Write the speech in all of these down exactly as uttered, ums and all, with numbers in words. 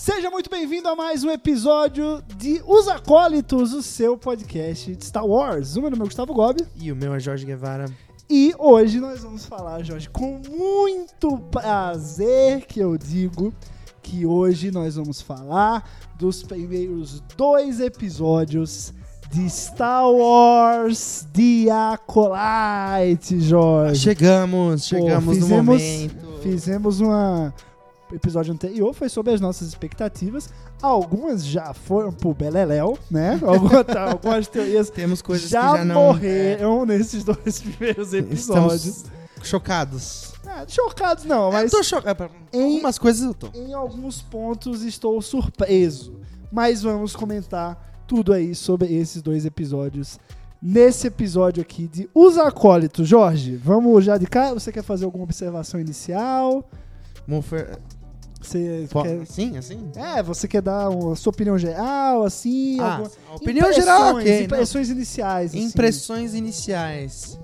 Seja muito bem-vindo a mais um episódio de Os Acólitos, o seu podcast de Star Wars. O meu nome é Gustavo Gobi. E o meu é Jorge Guevara. E hoje nós vamos falar, Jorge, com muito prazer que eu digo que hoje nós vamos falar dos primeiros dois episódios de Star Wars The Acolyte, Jorge. Chegamos, chegamos Pô, fizemos, no momento. Fizemos uma... O episódio anterior foi sobre as nossas expectativas. Algumas já foram pro Beleléu, né? Algumas, algumas teorias Temos coisas já, que já não... morreram é... nesses dois primeiros episódios. Estamos chocados. É, chocados não, mas... Eu tô chocado. Em algumas coisas eu tô. Em alguns pontos estou surpreso. Mas vamos comentar tudo aí sobre esses dois episódios. Nesse episódio aqui de Os Acólitos. Jorge, vamos já de cara? Você quer fazer alguma observação inicial? Mofer... Você Pô, quer... Assim, assim? É, você quer dar a sua opinião geral, assim? Ah, alguma... a opinião geral, ok. Impressões não. iniciais. Assim. Impressões iniciais.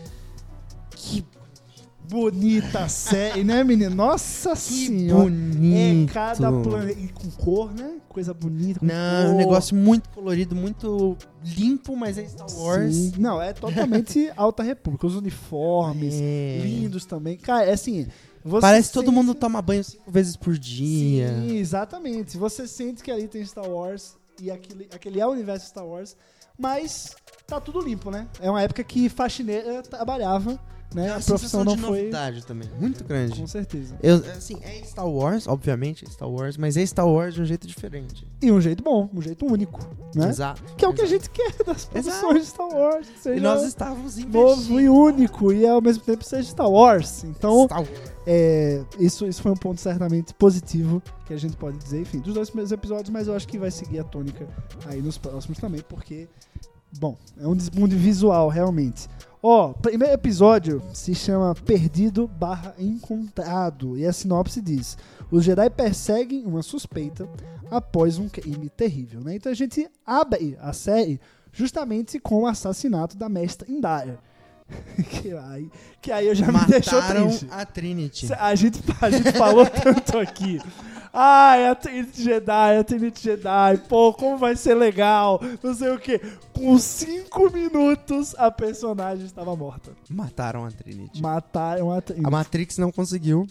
Que bonita série, né, menino? Nossa Que senhora. bonito. É cada planeta. E com cor, né? Coisa bonita. Com Não, cor. um negócio muito colorido, muito limpo, mas é Star Wars. Sim. Não, é totalmente Alta República. Os uniformes, é. lindos também. Cara, é assim... Você Parece que sente... todo mundo toma banho cinco vezes por dia. Sim, exatamente. Você sente que ali tem Star Wars e aquele, aquele é o universo Star Wars, mas tá tudo limpo, né? É uma época que faxineira trabalhava, né? É a profissão não de foi... novidade também, muito grande. Com certeza. Eu, assim, é Star Wars, obviamente é Star Wars, mas é Star Wars de um jeito diferente. E um jeito bom, um jeito único, né? Exato. Que é o exato. que a gente quer das produções Exato. de Star Wars. Seja E nós estávamos investindo. novo e único, e ao mesmo tempo seja Star Wars. Então, Star Wars. É, isso, isso foi um ponto certamente positivo que a gente pode dizer, enfim, dos dois primeiros episódios, mas eu acho que vai seguir a tônica aí nos próximos também, porque, bom, é um desmundo visual, realmente. Ó, o primeiro episódio se chama Perdido barra Encontrado, e a sinopse diz: os Jedi perseguem uma suspeita após um crime terrível, né? Então a gente abre a série justamente com o assassinato da mestra Indara. que, aí, que aí eu já Mataram me deixou triste. a Trinity. A gente, a gente falou tanto aqui. Ai, a Trinity Jedi, a Trinity Jedi. Pô, como vai ser legal. Não sei o quê. Com cinco minutos, a personagem estava morta. Mataram a Trinity. Mataram a Trinity. A Matrix não conseguiu.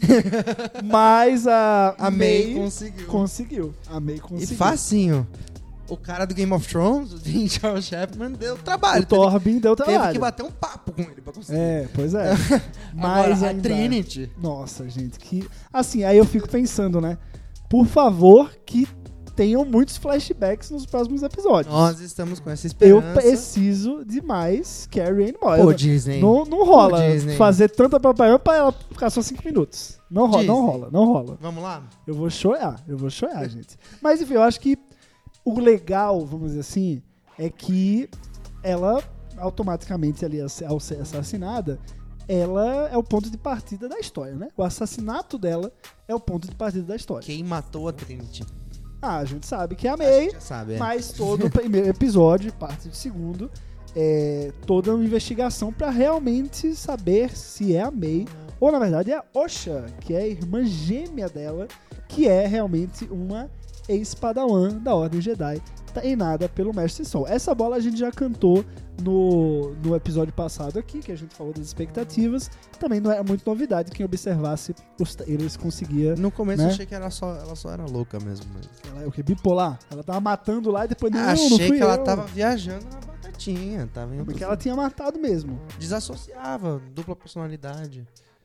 Mas a, A May conseguiu. Conseguiu. A May conseguiu. E facinho. O cara do Game of Thrones, o Dean Charles Chapman, deu trabalho. O Torbin deu trabalho. Teve que bater um papo com ele pra conseguir. É, pois é. Mas Mas a ainda... Trinity. Nossa, gente, que... Assim, aí eu fico pensando, né? Por favor, que tenham muitos flashbacks nos próximos episódios. Nós estamos com essa Eu esperança. preciso de mais Carrie Ann Moss. Pô, Disney. Não, não rola Pô, Disney. fazer tanta propaganda pra ela ficar só cinco minutos. Não rola, não Disney. rola, não rola. Vamos lá? Eu vou chorar, eu vou chorar, gente. Mas enfim, eu acho que o legal, vamos dizer assim, é que ela automaticamente ali ao ser assassinada, ela é o ponto de partida da história, né? O assassinato dela é o ponto de partida da história. Quem matou a Trinity? Ah, a gente sabe que é a A May, gente já sabe, é. mas todo o primeiro episódio, parte do segundo, é toda uma investigação pra realmente saber se é a May ou, na verdade, é a Osha, que é a irmã gêmea dela, que é realmente uma ex-padawan da Ordem Jedi, treinada pelo Mestre Sol. Essa bola a gente já cantou no, no episódio passado aqui, que a gente falou das expectativas. Também não era muito novidade, quem observasse os trailers conseguia... No começo né? eu achei que ela só, ela só era louca mesmo. Mas... Ela é o que? Bipolar? Ela tava matando lá e depois... Não, achei não fui que ela eu. tava viajando na batatinha. Tava em Porque ela tinha matado mesmo. Desassociava, dupla personalidade.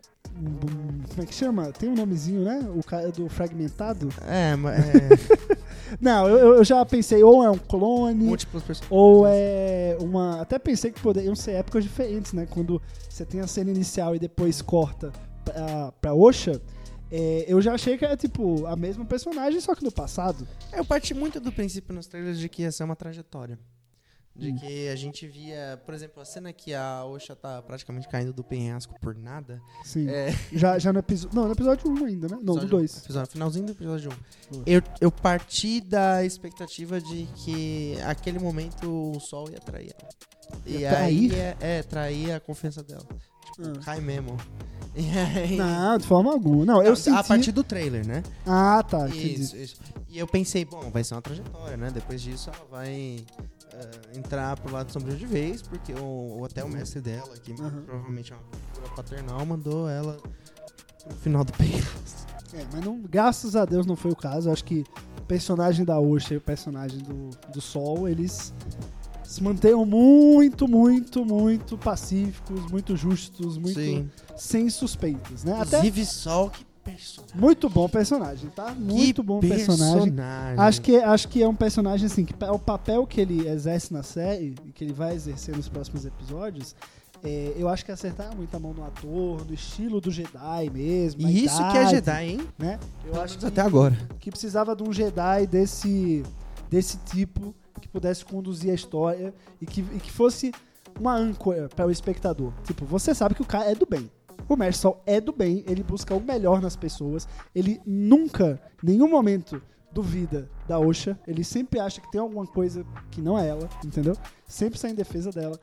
Como é que chama? Tem um nomezinho, né? O cara do fragmentado. É, mas... É... Não, eu, eu já pensei, ou é um clone, múltiplas personalidades. ou é uma... Até pensei que poderiam ser épocas diferentes, né? Quando você tem a cena inicial e depois corta pra, pra Osha, é, eu já achei que era, tipo, a mesma personagem, só que no passado. Eu parti muito do princípio nos trailers de que ia ser uma trajetória. De Hum. que a gente via, por exemplo, a cena que a Osha tá praticamente caindo do penhasco por nada. Sim. É, Já, já no episódio... Não, no episódio um ainda, né? Não, no episódio- dois. episódio- finalzinho do episódio um. Dois. Eu, eu parti da expectativa de que aquele momento o Sol ia trair ela. E Ia aí trair? é, é, trair a confiança dela. Tipo, Ah. cai mesmo. Não, de forma alguma. Não, eu Não, senti... A partir do trailer, né? Ah, tá. Isso, isso. E eu pensei, bom, vai ser uma trajetória, né? Depois disso ela vai uh, entrar pro lado sombrio de vez, porque o, o até o mestre dela, que uhum. provavelmente é uma figura paternal, mandou ela pro final do Pegasus. É, mas não, graças a Deus não foi o caso. Eu acho que o personagem da Osha e o personagem do, do Sol, eles se mantenham muito, muito, muito pacíficos, muito justos, muito Sim. sem suspeitas, né? Inclusive, Até... Sol, que personagem. Muito bom personagem, tá? Muito que bom personagem. personagem. Acho que, acho que é um personagem, assim, que o papel que ele exerce na série, e que ele vai exercer nos próximos episódios, é, eu acho que acertar muito a mão no ator, no estilo do Jedi mesmo. E isso idade, que é Jedi, hein? Né? Eu acho que, até agora. Que precisava de um Jedi desse, desse tipo, que pudesse conduzir a história e que, e que fosse uma âncora para o espectador. Tipo, você sabe que o cara é do bem. O Mestre Sol é do bem, ele busca o melhor nas pessoas, ele nunca, em nenhum momento, duvida da Osha, ele sempre acha que tem alguma coisa que não é ela, entendeu? Sempre sai em defesa dela.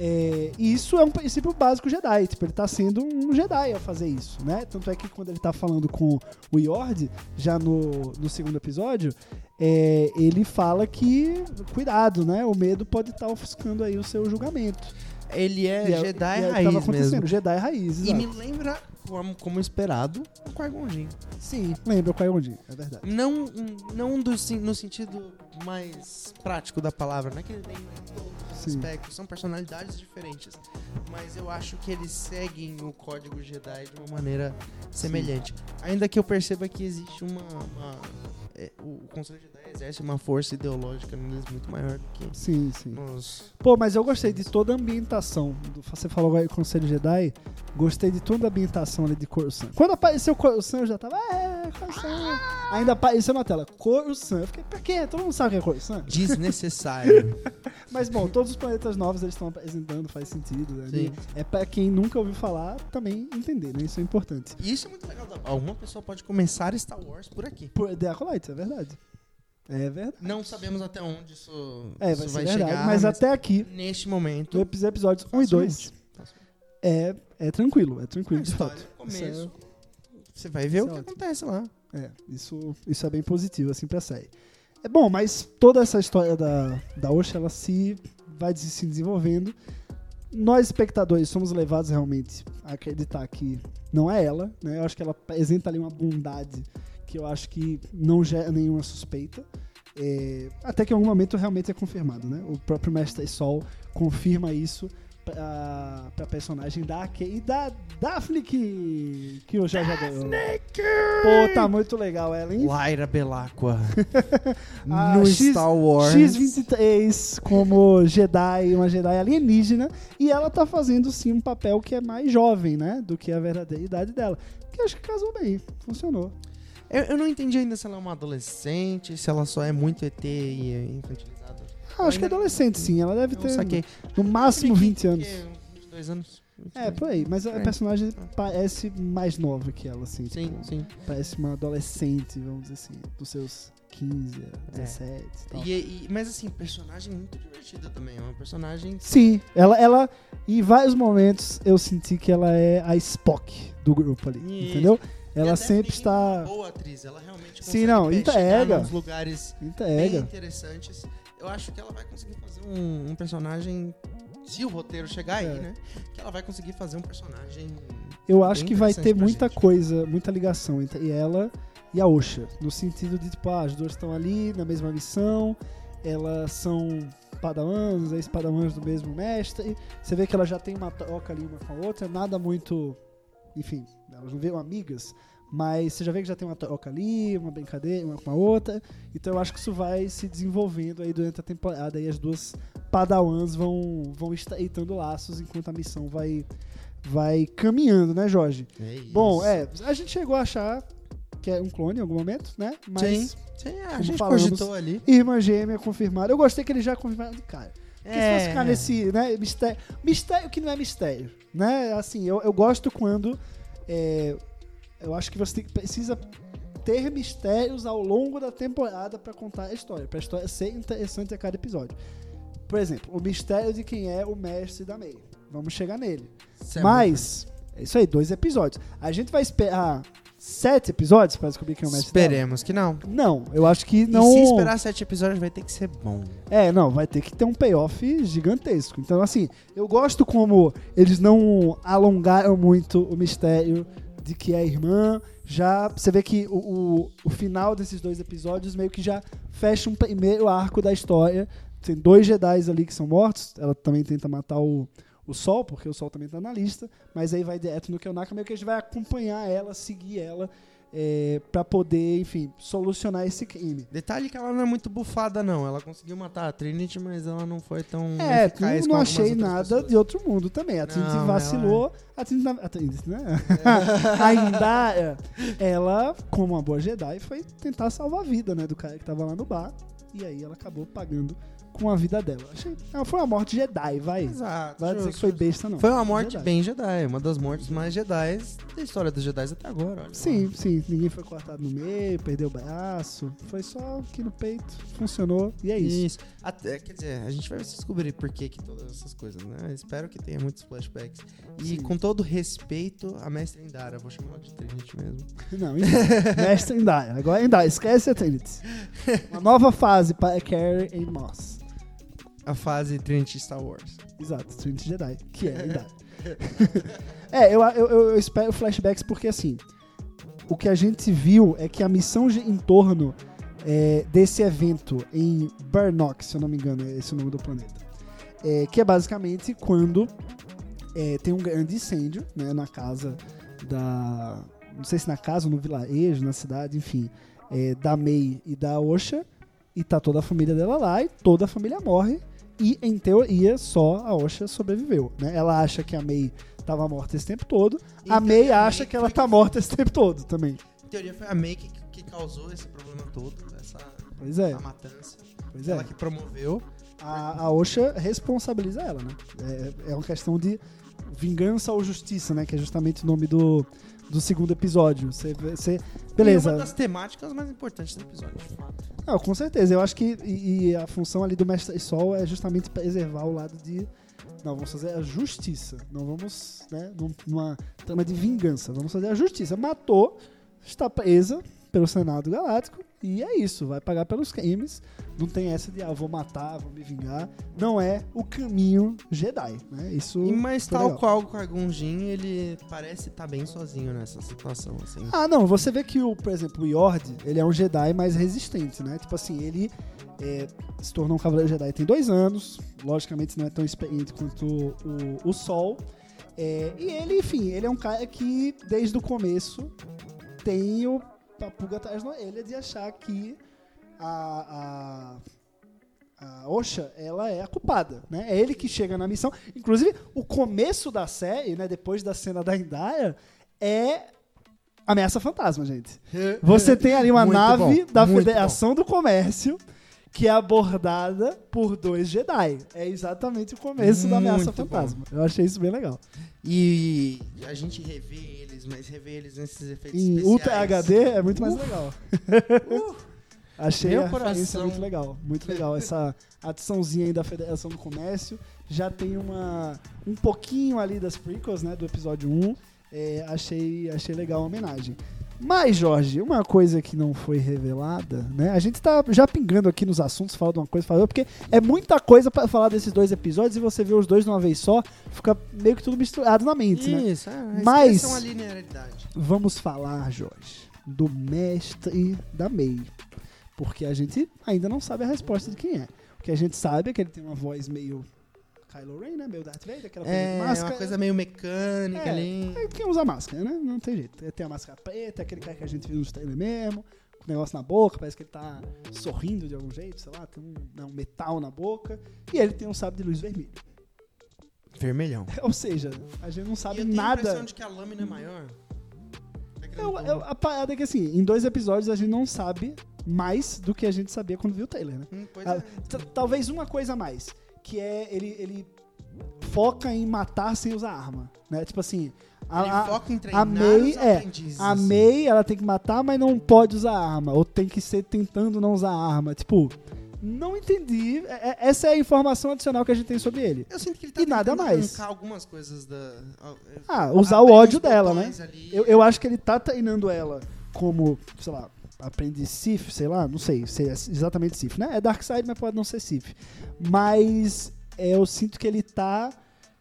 É, e isso é um princípio básico Jedi, tipo, ele tá sendo um Jedi ao fazer isso, né? Tanto é que quando ele tá falando com o Yord, já no, no segundo episódio, é, ele fala que, cuidado, né? O medo pode estar tá ofuscando aí o seu julgamento. Ele é e Jedi é, e raiz mesmo. Jedi raiz, exato. E me lembra, como, como esperado, o Qui-Gon Jinn. Sim, lembra o Qui-Gon Jinn, é verdade. Não, não do, no sentido mais prático da palavra, não é que ele lembra em todos os Sim. aspectos, são personalidades diferentes. Mas eu acho que eles seguem o código Jedi de uma maneira semelhante. Sim. Ainda que eu perceba que existe uma... uma é, o Conselho Jedi exerce uma força ideológica neles muito maior do que sim, sim. nos... Pô, mas eu gostei de toda a ambientação. Você falou agora do Conselho Jedi, gostei de toda a ambientação ali de Coruscant. Quando apareceu Coruscant, eu já tava, é, Coruscant. Ainda apareceu na tela, Coruscant. Eu fiquei, pra quê? Todo mundo sabe o que é Coruscant? Desnecessário. Mas bom, todos os planetas novos eles estão apresentando, faz sentido. Né? Sim. É pra quem nunca ouviu falar também entender, né? Isso é importante. E isso é muito legal. Alguma pessoa pode começar Star Wars por aqui. Por The Acolyte, é verdade. É verdade. Não sabemos até onde isso, é, isso vai, vai verdade, chegar. Mas, mas até aqui, neste momento, no episódios um e dois, é, é tranquilo, é tranquilo. De fato. Começo, é, você vai ver o que ótimo. acontece lá. É, isso, isso é bem positivo, assim, pra série. É bom, mas toda essa história da, da Osha, ela se vai se desenvolvendo. Nós, espectadores, somos levados realmente a acreditar que não é ela, né? Eu acho que ela apresenta ali uma bondade que eu acho que não gera nenhuma suspeita. É, até que em algum momento realmente é confirmado, né? O próprio Mestre Sol confirma isso pra, pra personagem da e da Daphne que, que o já já ganhou. Pô, tá muito legal ela, hein? Lyra Belacqua no X, Star Wars. X vinte e três como Jedi, uma Jedi alienígena, e ela tá fazendo sim um papel que é mais jovem, né? Do que a verdadeira idade dela. Que acho que casou bem, funcionou. Eu, eu não entendi ainda se ela é uma adolescente, se ela só é muito E T e infantilizada. Ah, acho que é adolescente, sim. Ela deve ter saquei. no máximo vinte anos. vinte e dois anos. É, por aí. Mas a é. personagem parece mais nova que ela, assim. Sim, tipo, sim. Parece uma adolescente, vamos dizer assim, dos seus quinze, dezessete e tal. E, e, mas assim, personagem muito divertida também. É uma personagem... Sim, ela, ela... Em vários momentos eu senti que ela é a Spock do grupo ali, e... entendeu? Ela sempre está... É uma boa atriz, ela realmente consegue Sim, não, entrega. nos lugares entrega. bem interessantes. Eu acho que ela vai conseguir fazer um, um personagem, se o roteiro chegar é. aí, né? Que ela vai conseguir fazer um personagem... Eu acho que vai ter muita gente. coisa, muita ligação entre ela e a Osha. No sentido de, tipo, ah, as duas estão ali na mesma missão, elas são padawans, ex-padawans do mesmo mestre. Você vê que ela já tem uma troca ali uma com a outra, nada muito... Enfim, elas não viram amigas, mas você já vê que já tem uma troca ali, uma brincadeira, uma com a outra. Então eu acho que isso vai se desenvolvendo aí durante a temporada e as duas padawans vão, vão estreitando laços enquanto a missão vai, vai caminhando, né, Jorge? É isso. Bom, é, a gente chegou a achar que é um clone em algum momento, né? Mas, sim, sim, a gente falamos, cogitou ali. Irmã gêmea confirmada. Eu gostei que eles já confirmaram de cara. Porque é. se fosse ficar nesse, né, mistério, mistério que não é mistério, né? Assim, eu, eu gosto quando é, eu acho que você tem, precisa ter mistérios ao longo da temporada pra contar a história, pra história ser interessante a cada episódio. Por exemplo, o mistério de quem é o mestre da May. Vamos chegar nele. Certo. Mas É isso aí, dois episódios. A gente vai esperar sete episódios pra descobrir quem é o mestre dela? Esperemos que não. Não, eu acho que não... E se esperar sete episódios vai ter que ser bom. É, não, vai ter que ter um payoff gigantesco. Então, assim, eu gosto como eles não alongaram muito o mistério de que é a irmã. Já, você vê que o, o, o final desses dois episódios meio que já fecha um primeiro arco da história. Tem dois Jedis ali que são mortos. Ela também tenta matar o, o Sol, porque o Sol também tá na lista. Mas aí vai direto no Kelnaka, meio que a gente vai acompanhar ela, seguir ela, é, pra poder, enfim, solucionar esse crime. Detalhe que ela não é muito bufada, não. Ela conseguiu matar a Trinity, mas ela não foi tão É, eficaz não com achei algumas outras nada pessoas. de outro mundo também. A Trinity Não, vacilou. ela A Trinity, a Trinity, né? A Indara, ela, como uma boa Jedi, foi tentar salvar a vida, né, do cara que tava lá no bar. E aí ela acabou pagando com a vida dela. Achei, não, foi uma morte Jedi, vai. Exato. Vai dizer justo, que foi justo. besta, não. Foi uma morte Jedi. bem Jedi. Uma das mortes mais Jedi da história dos Jedi até agora. Olha. Sim, sim. Ninguém foi cortado no meio, perdeu o braço. Foi só aqui no peito. Funcionou. E é isso. Isso. Até, quer dizer, a gente vai descobrir por que que todas essas coisas, né? Espero que tenha muitos flashbacks. E Sim. com todo respeito a Mestre Indara, vou chamar ela de Trinity mesmo. Não, então, Mestre Indara. Agora Indara, esquece a Trinity. Uma nova fase para Carrie e Moss. A fase Trinity Star Wars. Exato, Trinity Jedi, que é Indara. É, eu, eu, eu espero flashbacks porque, assim, o que a gente viu é que a missão em torno é, desse evento em Burnock, se eu não me engano, é esse o nome do planeta, é, que é basicamente quando é, tem um grande incêndio, né, na casa da... não sei se na casa ou no vilarejo, na cidade, enfim, é, da May e da Osha, e tá toda a família dela lá, e toda a família morre, e em teoria só a Osha sobreviveu, né? Ela acha que a May tava morta esse tempo todo, Em a May teoria, a acha May que ela foi tá que- morta esse tempo todo também. Em teoria foi a May que, que causou esse problema todo, essa Pois é, a matança. pois Ela é. que promoveu. A, a Osha responsabiliza ela, né? É, é uma questão de vingança ou justiça, né? Que é justamente o nome do, do segundo episódio. Você, você, beleza. E uma das temáticas mais importantes do episódio, de fato. Não, com certeza. Eu acho que e, e a função ali do Mestre Sol é justamente preservar o lado de... Não, vamos fazer a justiça. Não vamos, né, num- numa trama de vingança. Vamos fazer a justiça. Matou, está presa pelo Senado Galáctico e é isso. Vai pagar pelos crimes. Não tem essa de, ah, vou matar, vou me vingar. Não é o caminho Jedi, né? Isso E mas foi tal legal. qual o Qui-Gon Jinn, ele parece estar bem sozinho nessa situação, assim. Ah, não, você vê que, o, por exemplo, o Yord, ele é um Jedi mais resistente, né? Tipo assim, ele é, se tornou um Cavaleiro Jedi tem dois anos, logicamente não é tão experiente quanto o, o, o Sol. É, e ele, enfim, ele é um cara que, desde o começo, tem o, a pulga atrás da orelha de achar que a... a a Osha, ela é a culpada, né? É ele que chega na missão. Inclusive, o começo da série, né, depois da cena da Indara, é Ameaça Fantasma, gente. Você tem ali uma Muito nave bom, da muito Federação do Comércio que é abordada por dois Jedi. É exatamente o começo da Ameaça Muito Fantasma. Eu achei isso bem legal. E a gente revê eles, mas revê eles nesses efeitos Em especiais. Ultra H D é muito mais Uf. legal. Uh, Achei Meu a referência coração. muito legal. Muito legal. Essa adiçãozinha aí da Federação do Comércio. Já tem uma, um pouquinho ali das prequels, né, do episódio um. É, achei, achei legal a homenagem. Mas, Jorge, uma coisa que não foi revelada, né? A gente tá já pingando aqui nos assuntos, fala de uma coisa, fala de outra, porque é muita coisa pra falar desses dois episódios e você vê os dois de uma vez só, fica meio que tudo misturado na mente, né? Isso, é, Mas- esqueçam a linearidade. Vamos falar, Jorge, do mestre da May. Porque a gente ainda não sabe a resposta de quem é. O que a gente sabe é que ele tem uma voz meio Kylo Ren, né? Meio Darth Vader, aquela coisa de É, máscara. uma coisa meio mecânica É, ali. É quem usa máscara, né? Não tem jeito. Tem a máscara preta, aquele cara que a gente viu nos trailers mesmo, com o negócio na boca, parece que ele tá sorrindo de algum jeito, sei lá, tem um, né, um metal na boca. E ele tem um sábio de luz vermelho. Vermelhão. Ou seja, a gente não E sabe eu tenho a nada. impressão de que a lâmina é maior. Tá grande Eu, como- eu- a parada é que, assim, em dois episódios a gente não sabe mais do que a gente sabia quando viu o trailer, né? Hum, pois Ah, é. t- Talvez uma coisa a mais, que é ele, ele foca em matar sem usar arma, né? Tipo assim, a, Ele a- foca em treinar a May, os é, aprendizes. a May, ela tem que matar, mas não pode usar arma, ou tem que ser tentando não usar arma. Tipo, Não entendi. É, é, essa é a informação adicional que a gente tem sobre ele. Eu sinto que ele tá E nada tentando mais. arrancar algumas coisas da... Ah, usar abrir o ódio uns dela, né? botões ali. Eu, eu acho que ele tá treinando ela como, sei lá, aprendiz Sith, sei lá, não sei se é exatamente Sith, né? É Darkseid, mas pode não ser Sith. Mas é, eu sinto que ele tá...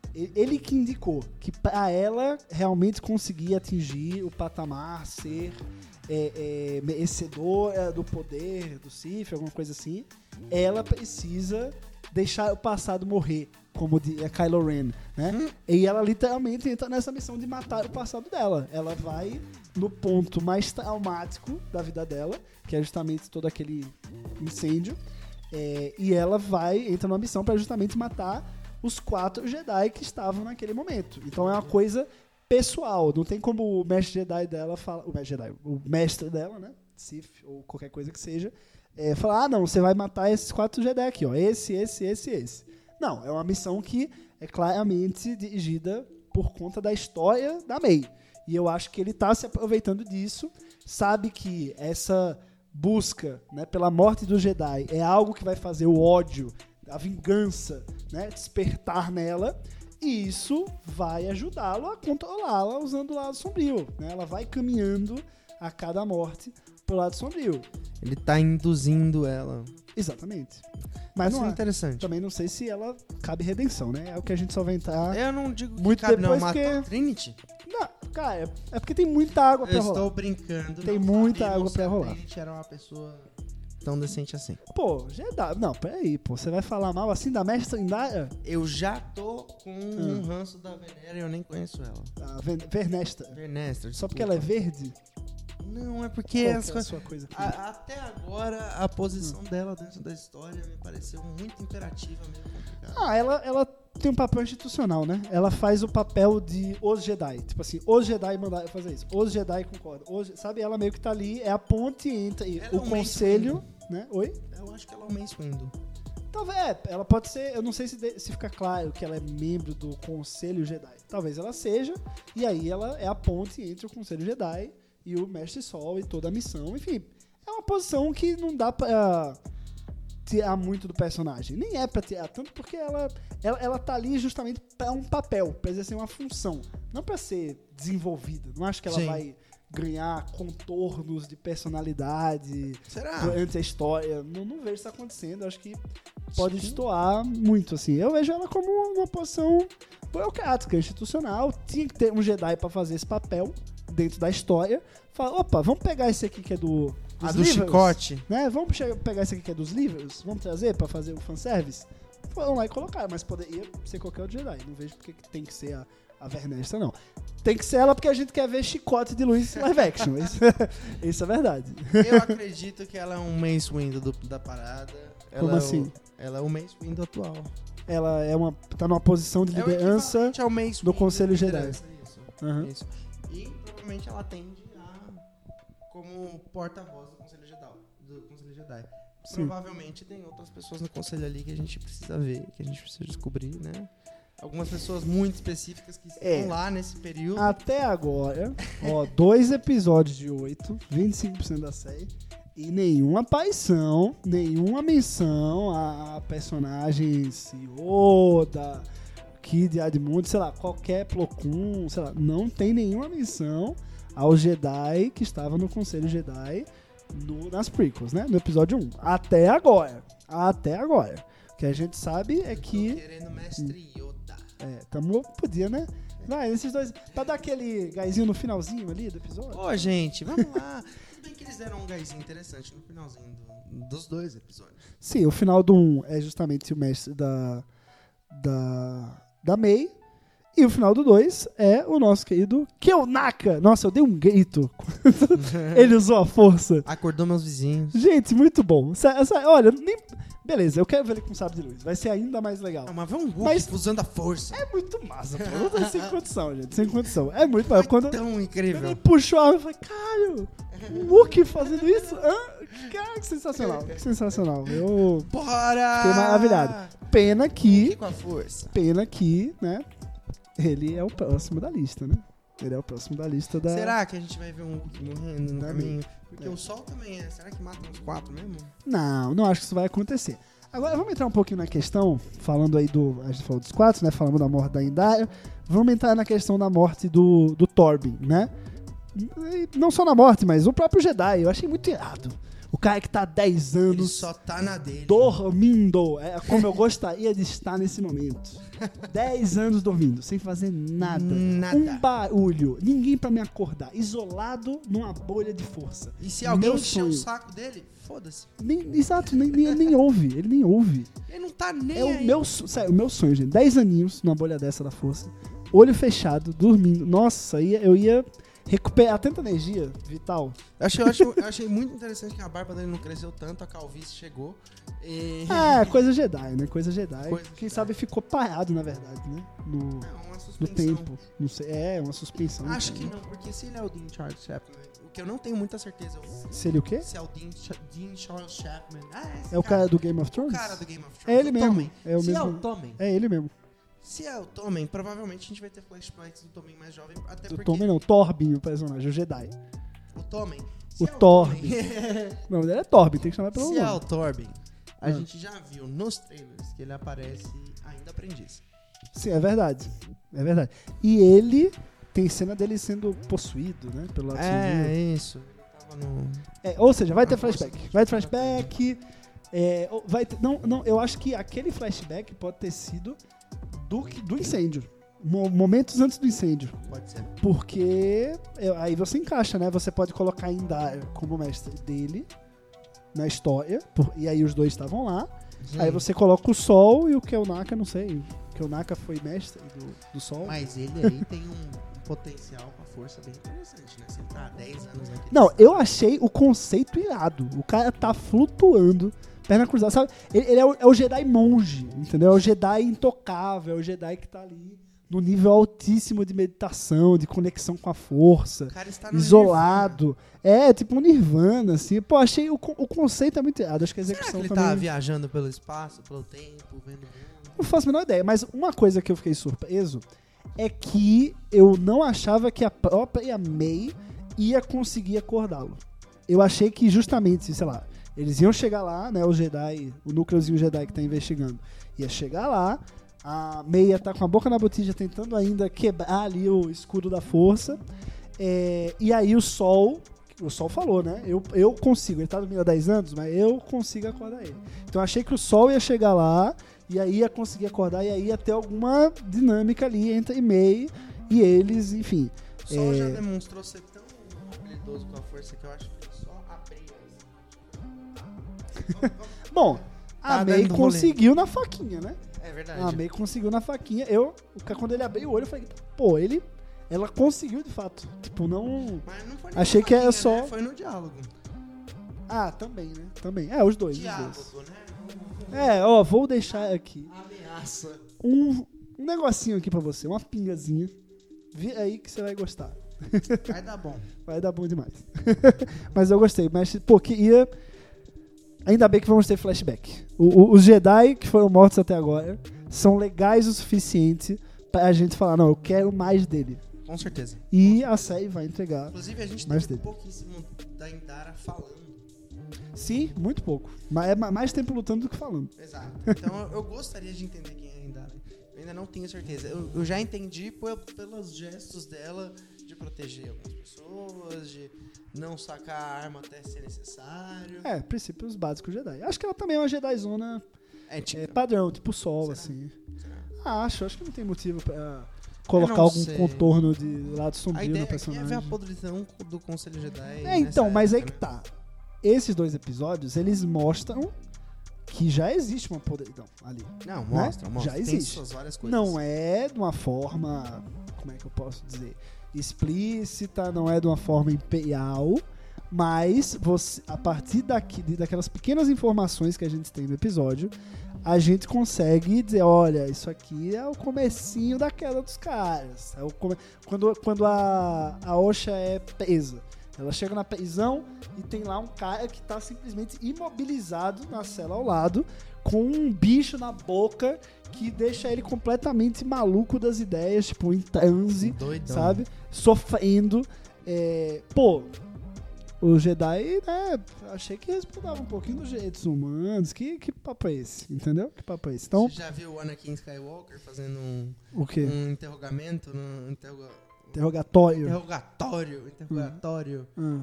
Ele que indicou que pra ela realmente conseguir atingir o patamar, ser é, é, merecedora do poder do Sith, alguma coisa assim, ela precisa deixar o passado morrer, como é Kylo Ren, né? Hum. E ela literalmente entra nessa missão de matar o passado dela. Ela vai no ponto mais traumático da vida dela, que é justamente todo aquele incêndio, é, e ela vai, entra numa missão para justamente matar os quatro Jedi que estavam naquele momento. Então é uma coisa pessoal. Não tem como o mestre Jedi dela falar... O mestre Jedi, o mestre dela, né? Sith, ou qualquer coisa que seja, é, falar, ah, não, você vai matar esses quatro Jedi aqui, ó. Esse, esse, esse, esse. Não, é uma missão que é claramente dirigida por conta da história da Mei. E eu acho que ele tá se aproveitando disso, sabe que essa busca, né, pela morte do Jedi é algo que vai fazer o ódio, a vingança, né, despertar nela, e isso vai ajudá-lo a controlá-la usando o lado sombrio, né? Ela vai caminhando a cada morte pro lado sombrio. Ele tá induzindo ela. Exatamente. Mas Isso não é é interessante. Também não sei se ela cabe redenção, né? É o que a gente só vai entrar. Eu não digo que muito cabe, depois não, que... matar Trinity. Não, cara, é, é porque tem muita água pra Eu rolar. estou brincando. Tem não muita sabemos água pra se a rolar. Trinity era uma pessoa tão decente assim. Pô, Jedi. Não, peraí, pô. Você vai falar mal assim da mestra Indara? Eu já tô com Hum. um ranço da Venera e eu nem conheço ela. A Ven- Vernestra. Vernestra. Só desculpa. porque ela é verde? Não, é porque Qual as que é a coisas... sua coisa aqui? A- até agora, a posição dela dentro da história me pareceu muito imperativa, meio complicada. Ah, ela, ela tem um papel institucional, né? Ela faz o papel de os Jedi. Tipo assim, os Jedi mandaram fazer isso. Os Jedi concordam. Os, sabe, ela meio que tá ali, é a ponte entre Ela o é um conselho, né? Oi? Eu acho que ela é o Mace Windu. Talvez, é, ela pode ser, eu não sei se, de- se fica claro que ela é membro do Conselho Jedi. Talvez ela seja, e aí ela é a ponte entre o Conselho Jedi e o Mestre Sol e toda a missão. Enfim, é uma posição que não dá pra tirar muito do personagem. Nem é pra tirar tanto porque ela, ela, ela tá ali justamente pra um papel, pra exercer uma função. Não pra ser desenvolvida. Não acho que ela Sim. vai ganhar contornos de personalidade Será? durante a história. Não, não vejo isso acontecendo. Acho que pode destoar muito, assim. Eu vejo ela como uma posição burocrática, institucional. Tinha que ter um Jedi pra fazer esse papel dentro da história. Fala, opa, vamos pegar esse aqui que é do dos A do livros, chicote. né? Vamos che- pegar esse aqui que é dos livros, vamos trazer pra fazer o fanservice. Foram lá e colocaram, mas poderia ser qualquer outro Jedi. Não vejo porque que tem que ser a, a Vernestra, não. Tem que ser ela porque a gente quer ver chicote de luz live action. Isso, isso é verdade. Eu acredito que ela é um Mace Windu do- da parada. Ela Como é o- assim? ela é o Mace Windu atual. Ela é uma, tá numa posição de É o liderança. equivalente ao Mace do Windu Conselho de Jedi. liderança, Isso. Aham. Isso. E provavelmente ela tende a como porta-voz do Conselho Jedi. Do Conselho Jedi. Sim. Provavelmente tem outras pessoas no conselho ali que a gente precisa ver, que a gente precisa descobrir, né? Algumas pessoas muito específicas que estão É. lá nesse período. Até agora, ó, dois episódios de oito, vinte e cinco por cento da série, e nenhuma aparição, nenhuma menção a personagens Yoda, Kid Admund, sei lá, qualquer Plo Koon, sei lá, não tem nenhuma menção ao Jedi que estava no Conselho Jedi no- nas prequels, né? No episódio um. Até agora. Até agora. O que a gente sabe é Tô que... querendo mestre Yoda. É, tamo, podia, né? Vai, esses dois... Pra dar aquele gásinho no finalzinho ali do episódio. Ô, gente, vamos lá. Tudo bem que eles deram um gásinho interessante no finalzinho do- dos dois episódios. Sim, o final do um é justamente o mestre da... Da... Da Mei. E o final do dois é o nosso querido Keonaka. Nossa, eu dei um grito quando ele usou a força. Acordou meus vizinhos. Gente, muito bom. Sa- sa- olha, nem... Beleza, eu quero ver ele com sabre de luz. Vai ser ainda mais legal. Ah, mas vamos um Hulk Mas- usando a força. É muito massa, pô. Não tem sem condição, gente. Sem condição. É muito massa. Quando Tão quando incrível. ele puxou a arma, eu falei, caralho, o Wookie fazendo isso? Hã? Cara, que sensacional. Que sensacional. Eu Bora! fiquei maravilhado. Pena Que que, com a força. pena que, né, ele é o próximo da lista, né? Ele é o próximo da lista da... Será que a gente vai ver um Wookiee morrendo no Da caminho? Porque é. o Sol também é. Será que mata uns quatro mesmo? Não, não acho que isso vai acontecer. Agora, vamos entrar um pouquinho na questão, falando aí do... A gente falou dos quatro, né? Falando da morte da Indara. Vamos entrar na questão da morte do, do Torben, né? E não só na morte, mas o próprio Jedi. Eu achei muito irado. O cara que tá há dez anos... Ele só tá na dele. Dormindo. É como eu gostaria de estar nesse momento. dez anos dormindo, sem fazer nada. Nada. Um barulho. Ninguém pra me acordar. Isolado numa bolha de força. E se alguém Meu encher o sonho. saco dele, foda-se. Nem, exato, nem, nem, ele nem ouve. Ele nem ouve. Ele não tá nem É o aí. meu, so- sério, o meu sonho, gente. dez aninhos numa bolha dessa da força. Olho fechado, dormindo. Nossa, ia, eu ia recuperar tanta energia vital. Eu achei, eu, achei, eu achei muito interessante que a barba dele não cresceu tanto, a calvície chegou. E... É, coisa Jedi, né? Coisa Jedi. Coisa Quem Jedi. sabe ficou parado, na verdade, né? No, É uma no suspensão. tempo. Não sei. É, uma suspensão. Acho que não, porque se ele é o Dean Charles Chapman, o que eu não tenho muita certeza Se ele o quê? se é o Dean, Cha- Dean Charles Chapman. Ah, é esse É o cara do Game of O Thrones? cara do Game of Thrones. É ele o mesmo. Tommen. É o se é mesmo. o Tommen, É ele mesmo. se é o Tommen, provavelmente a gente vai ter flashbacks do Tommen mais jovem, até Do porque... Tommen não, Torbin, o personagem, o Jedi. O Tommen. Se O é Torben. Tommen- Não, ele é Torbin, tem que chamar pelo Se é o nome. Torben, a Ah. gente já viu nos trailers que ele aparece ainda aprendiz. Sim, é verdade. É verdade. E ele tem cena dele sendo possuído, né? Pelo lado sombrio. É, isso. Ele tava no... É, ou seja, vai ter A força flashback. do- Vai ter flashback. É, ou- vai ter, não, não, eu acho que aquele flashback pode ter sido do, que- do incêndio. Mo- momentos antes do incêndio. Pode ser. Porque é, aí você encaixa, né? Você pode colocar Indar como mestre dele na história. por- e aí os dois estavam lá. Aí você coloca o Sol e o Kelnaka, não sei. O Kelnaka foi mestre do, do Sol. Mas ele aí tem um, um potencial com a força bem interessante, né? Se ele tá há dez anos naquele Não, estado. eu achei o conceito irado. O cara tá flutuando, perna cruzada, sabe? Ele, ele é, o, é o Jedi monge, entendeu? É o Jedi intocável, é o Jedi que tá ali no nível altíssimo de meditação, de conexão com a força, O cara está no isolado. É, tipo um Nirvana, assim. Pô, achei o, co- o conceito é muito irado. Acho que a Nirvana. Será execução que ele também... tá viajando pelo espaço, pelo tempo, vendo o mundo? Não faço a menor ideia, mas uma coisa que eu fiquei surpreso é que eu não achava que a própria May ia conseguir acordá-lo. Eu achei que justamente, sei lá, eles iam chegar lá, né, o Jedi, o núcleozinho Jedi que tá investigando, ia chegar lá, a May ia tá com a boca na botija tentando ainda quebrar ali o escudo da força, é, e aí o Sol, o Sol falou, né, eu, eu consigo, ele tá dormindo há dez anos, mas eu consigo acordar ele. Então eu achei que o Sol ia chegar lá, e aí ia conseguir acordar, e aí ia ter alguma dinâmica ali entre May e eles, enfim. O Sol já É. demonstrou ser tão habilidoso com a força que eu acho que ele só abriu. Bom, a Tá May dando rolê. conseguiu na faquinha, né? É verdade. A May conseguiu na faquinha. Eu, o ca- quando ele abriu o olho, eu falei, pô, ele, ela conseguiu de fato. Tipo, não... Mas não foi nem Achei na que era faquinha, só- né? Foi no diálogo. Ah, também, né? Também. É, os dois, os dois. Diálogo, né? É, ó, vou deixar aqui Ameaça. um, um negocinho aqui pra você, uma pingazinha. Vê aí que você vai gostar. Vai dar bom. Vai dar bom demais. Mas eu gostei. Mas, pô, que ia... Ainda bem que vamos ter flashback. O- o- os Jedi que foram mortos até agora são legais o suficiente pra gente falar, não, eu quero mais dele. Com certeza. E a série vai entregar. Inclusive, a gente Mais teve dele. pouquíssimo da Indara falando. Sim, muito pouco. Mas é ma- mais tempo lutando do que falando. Exato. Então, eu- eu gostaria de entender quem é a Indara. Eu ainda não tenho certeza. Eu, eu já entendi pe- pelos gestos dela de proteger algumas pessoas, de não sacar a arma até ser necessário. É, princípios básicos Jedi. Acho que ela também é uma Jedi-zona É, tipo, é, padrão, tipo Sol, Será? assim. será? Ah, acho, acho que não tem motivo pra colocar não algum sei. contorno de lado A sombrio ideia no aqui é personagem. ver a podridão do Conselho Jedi. É, então, nessa mas aí época, que tá. Esses dois episódios, eles mostram que já existe uma podridão ali. né? Não, mostra, mostra. Já Tem existe. suas várias coisas. Não é de uma forma, como é que eu posso dizer, explícita, não é de uma forma imperial, mas você, a partir daqui, de- daquelas pequenas informações que a gente tem no episódio, a gente consegue dizer, olha, isso aqui é o comecinho da queda dos caras. É o come- quando, quando a, a Osha é presa Ela chega na prisão e tem lá um cara que tá simplesmente imobilizado na cela ao lado, com um bicho na boca que deixa ele completamente maluco das ideias, tipo, em transe, Doidão. sabe? Sofrendo. É... Pô, o Jedi, né, achei que respeitava um pouquinho dos direitos humanos. Que, que papo é esse? Entendeu? Que papo é esse? Então, Você já viu o Anakin Skywalker fazendo um, o quê? um interrogamento? No, interroga, Interrogatório. interrogatório. Interrogatório. Hum.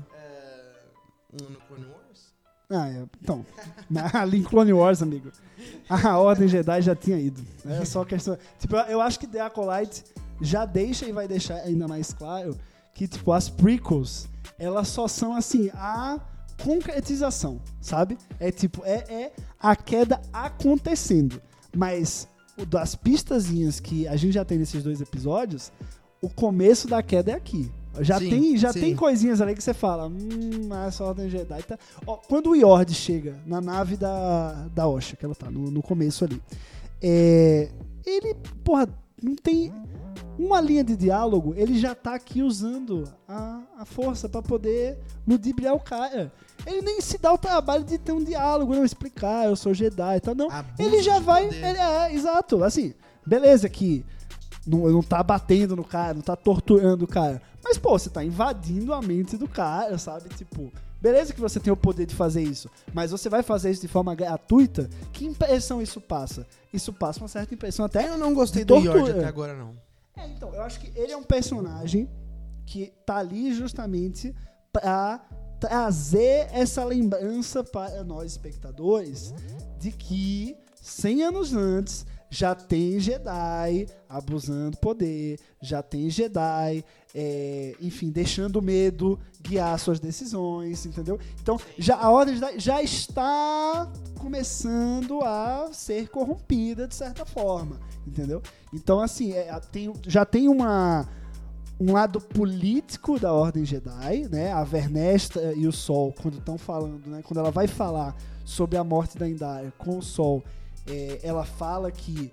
É, no Clone Wars? Ah, é. Então, ali em Clone Wars, amigo, a Ordem Jedi já tinha ido. É só questão... Tipo, eu acho que The Acolyte já deixa e vai deixar ainda mais claro que, tipo, as prequels, elas só são, assim, a concretização, sabe? É, tipo, é, é a queda acontecendo. Mas o das pistazinhas que a gente já tem nesses dois episódios, o começo da queda é aqui. Já, sim, tem, já sim. tem coisinhas ali que você fala, hum, essa Ordem Jedi tá... Ó, quando o Yord chega na nave da, da Osha, que ela tá no, no começo ali, é, ele, porra, não tem uma linha de diálogo, ele já tá aqui usando a, a força pra poder ludibriar o cara. Ele nem se dá o trabalho de ter um diálogo, não explicar, eu sou Jedi e tal, não. Abuso ele já de vai... poder. Ele, é, exato, assim, beleza que não, não tá batendo no cara, não tá torturando o cara. Mas, pô, você tá invadindo a mente do cara, sabe? Tipo, beleza que você tem o poder de fazer isso, mas você vai fazer isso de forma gratuita? Que impressão isso passa? Isso passa uma certa impressão até... Eu não gostei de do tortura. Yord até agora, não. É, então, eu acho que ele é um personagem que tá ali justamente pra trazer essa lembrança para nós espectadores de que cem anos antes já tem Jedi abusando poder, já tem Jedi, é, enfim, deixando o medo guiar suas decisões, entendeu? Então, já, a Ordem Jedi já está começando a ser corrompida de certa forma, entendeu? Então, assim, é, tem, já tem uma... um lado político da Ordem Jedi, né? A Vernestra e o Sol, quando estão falando, né? Quando ela vai falar sobre a morte da Indara com o Sol, é, ela fala que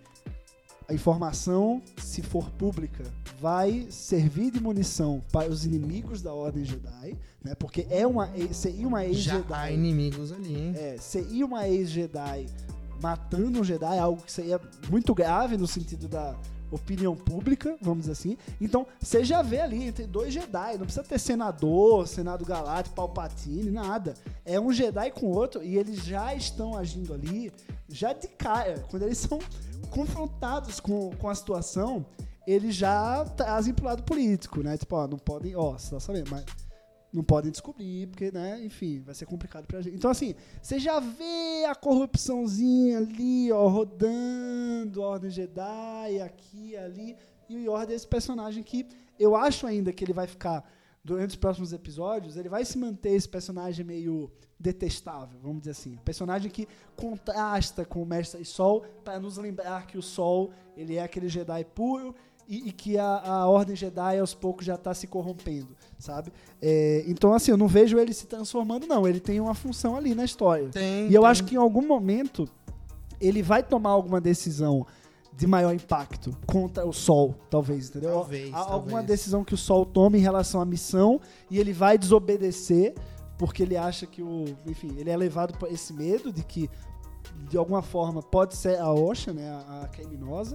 a informação, se for pública, vai servir de munição para os inimigos da Ordem Jedi, né? Porque é uma, seria uma ex-Jedi. Já há inimigos ali, hein? É, seria uma ex-Jedi matando um Jedi, algo que seria muito grave no sentido da opinião pública, vamos dizer assim. Então, você já vê ali entre dois Jedi, não precisa ter senador, Senado Galáctico, Palpatine, nada. É um Jedi com outro e eles já estão agindo ali, já de cara. Quando eles são confrontados com, com a situação, eles já trazem pro lado político, né? Tipo, ó, não podem, ó, você tá sabendo, mas não podem descobrir, porque, né, enfim, vai ser complicado pra gente. Então, assim, você já vê a corrupçãozinha ali, ó, rodando, a Ordem Jedi, aqui, ali, e o Yord é esse personagem que eu acho ainda que ele vai ficar, durante os próximos episódios, ele vai se manter esse personagem meio detestável, vamos dizer assim. Personagem que contrasta com o Mestre Sol, para nos lembrar que o Sol, ele é aquele Jedi puro, E, e que a, a Ordem Jedi aos poucos já está se corrompendo, sabe? É, então, assim, eu não vejo ele se transformando, não. Ele tem uma função ali na história. Tem, e eu tem. acho que em algum momento ele vai tomar alguma decisão de maior impacto contra o Sol, talvez, entendeu? Talvez, Há alguma talvez. decisão que o Sol tome em relação à missão e ele vai desobedecer porque ele acha que o... Enfim, ele é levado por esse medo de que, de alguma forma, pode ser a Osha, né? A, a criminosa.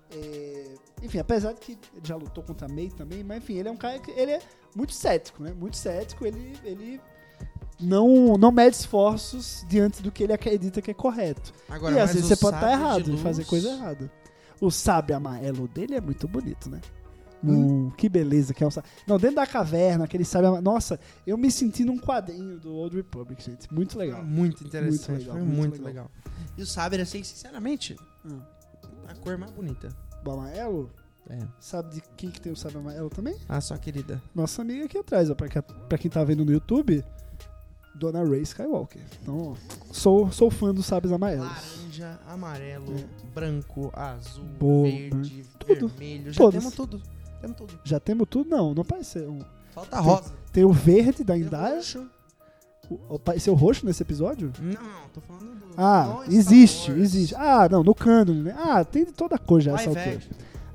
É, enfim, apesar de que ele já lutou contra a May também, mas enfim, ele é um cara que ele é muito cético, né? Muito cético, ele, ele não, não mede esforços diante do que ele acredita que é correto. Agora, e às mas vezes o você pode estar sabre errado de e fazer luz- coisa errada. O sabre amarelo dele é muito bonito, né? Hum, que beleza que é o sabre. Não, dentro da caverna, aquele sabre amarelo. Nossa, eu me senti num quadrinho do Old Republic, gente. Muito legal. Muito interessante, Muito legal, foi muito muito, legal. legal. E o sabre, assim, sinceramente, Hum. a cor mais bonita. O amarelo? É. Sabe de quem que tem o sabre amarelo também? Ah, sua querida. Nossa amiga aqui atrás, ó, pra, que- pra quem tá vendo no YouTube, Dona Rey Skywalker. Então, ó, sou, sou fã dos sabres amarelos. Laranja, amarelo, É. branco, azul, Boa, verde, tudo. vermelho. Já Todos. temos tudo. Temos tudo. Já temos tudo? Não, não apareceu. Falta rosa. Tem o verde da Tem Indara. roxo. O- Apareceu roxo nesse episódio? Não, não, tô falando do... Ah, não Star existe, Wars. existe. Ah, não, no cânone, né? Ah, tem de toda cor já essa Live altura. action.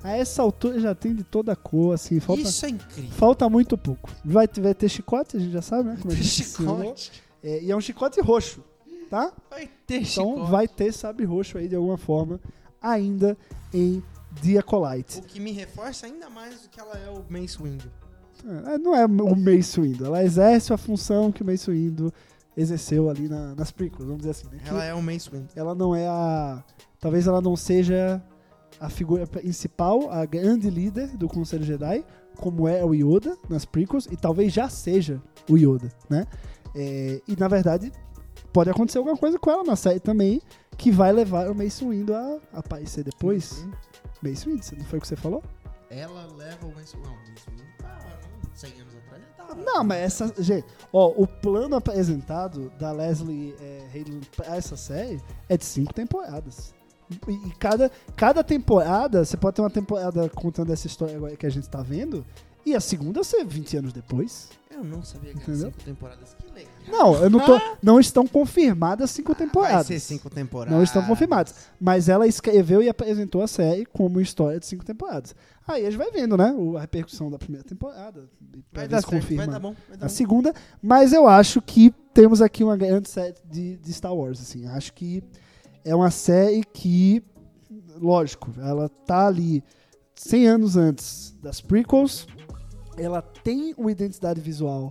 A essa altura já tem de toda cor, assim, falta, Isso é incrível. falta muito pouco. Vai, vai ter chicote, a gente já sabe, né? Como a gente Chicote. é, e é um chicote roxo, tá? Vai ter Então chicote. vai ter sabre roxo aí de alguma forma, ainda em The Acolyte. O que me reforça ainda mais do que ela é o Mace Windu. É, não é o Mace Windu, ela exerce a função que o Mace Windu exerceu ali na, nas prequels, vamos dizer assim. Né? Ela é o Mace Windu. Ela não é a... Talvez ela não seja a figura principal, a grande líder do Conselho Jedi, como é o Yoda nas prequels, e talvez já seja o Yoda, né? É, e na verdade, pode acontecer alguma coisa com ela na série também, que vai levar o Mace Windu a, a aparecer depois. Uhum. Mace Windu, não foi o que você falou? Ela leva o Mace Windu. Não, o Mace Windu tá cem anos atrás. Ele tá Não, mas essa... Gente, ó, o plano apresentado da Leslie é, Headland pra essa série é de cinco temporadas. E, e cada, cada temporada, você pode ter uma temporada contando essa história agora que a gente tá vendo, e a segunda ser vinte anos depois. Eu não sabia que eram Entendeu? cinco temporadas. Que legal. Não, eu não tô... Não estão confirmadas cinco temporadas. Vai ser cinco temporadas. Não estão confirmadas. Mas ela escreveu e apresentou a série como história de cinco temporadas. Aí a gente vai vendo, né? o- A repercussão da primeira temporada. Pra Vai ver dar se certo, confirma vai dar bom. Vai dar a bom. segunda. Mas eu acho que temos aqui uma grande série de, de Star Wars. Assim. Acho que é uma série que, lógico, ela tá ali cem anos antes das prequels. Ela tem uma identidade visual